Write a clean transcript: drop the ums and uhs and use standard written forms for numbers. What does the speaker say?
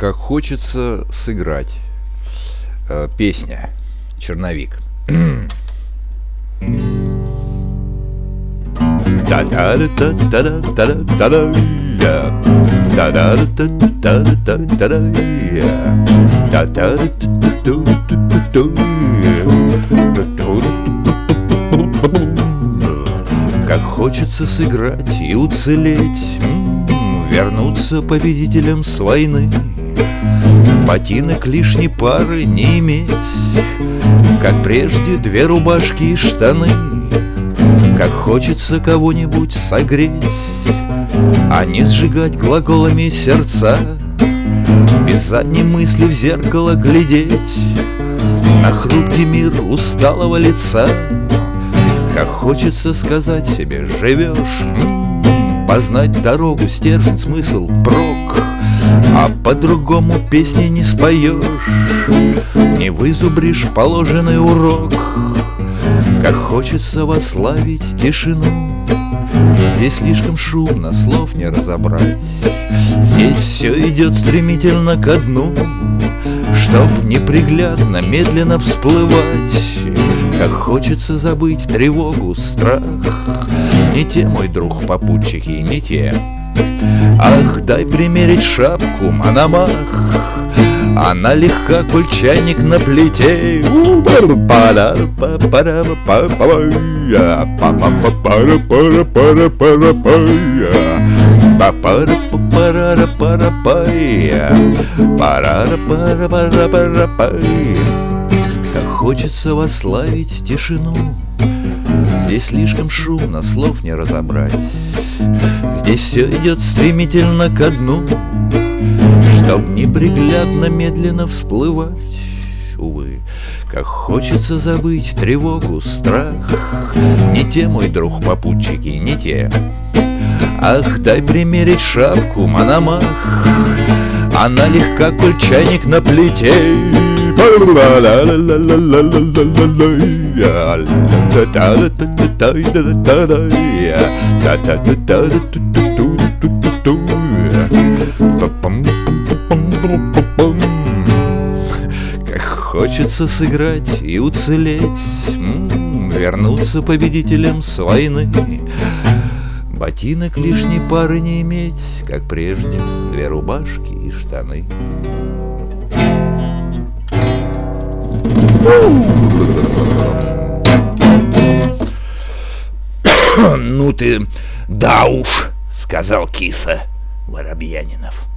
Как хочется сыграть. Песня «Черновик». Как хочется сыграть и уцелеть, вернуться победителем с войны, ботинок лишней пары не иметь, как прежде две рубашки и штаны. Как хочется кого-нибудь согреть, а не сжигать глаголами сердца, без задней мысли в зеркало глядеть на хрупкий мир усталого лица. Как хочется сказать себе: живешь, познать дорогу, стержень, смысл, прок, а по-другому песни не споешь, не вызубришь положенный урок. Как хочется восславить тишину, здесь слишком шумно, слов не разобрать. Здесь все идет стремительно ко дну, чтоб неприглядно, медленно всплывать. Как хочется забыть тревогу, страх. Не те, мой друг, попутчики, не те. Ах, дай примерить шапку, Мономах, она легка, коль чайник на плите. Как хочется восславить тишину, здесь слишком шумно, слов не разобрать. Здесь все идет стремительно ко дну, чтоб неприглядно, медленно всплывать. Увы, как хочется забыть тревогу, страх. Не те, мой друг, попутчики, не те. Ах, дай примерить шапку, Мономах, она легка, коль чайник на плите. Как хочется сыграть и уцелеть, вернуться победителем с войны, ботинок лишней пары не иметь, как прежде две рубашки и штаны. Ну ты, да уж, сказал киса Воробьянинов.